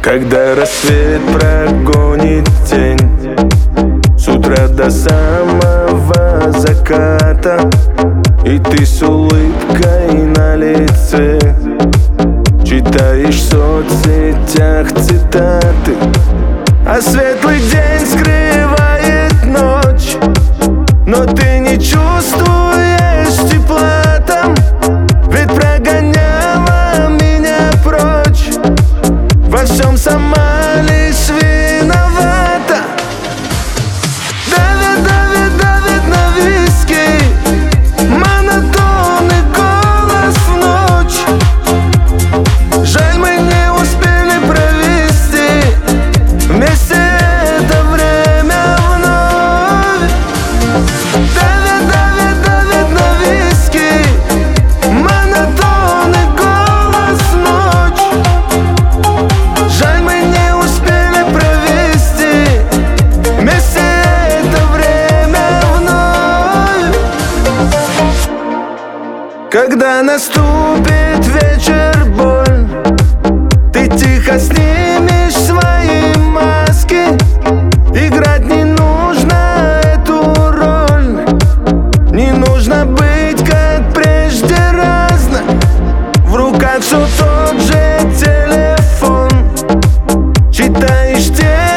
Когда рассвет прогонит тень, с утра до самого заката, и ты с улыбкой на лице читаешь в соцсетях цитаты, а светлый день скрывает ночь, но ты не чувствуешь тепла там, ведь прогоняла меня прочь. Во всем сама лишь виновата. Давит, давит, давит на виски монотонный голос в ночь. Жаль, мы не успели провести вместе это время вновь. Давит, давит, давит на виски монотонный голос в ночь. Жаль, мы не успели провести вместе это время вновь. Когда наступит вечер, боль, ты тихо снимешь свои маски. Играть не нужно эту роль, не нужно быть как прежде разно. В руках все тот же телефон, читаешь те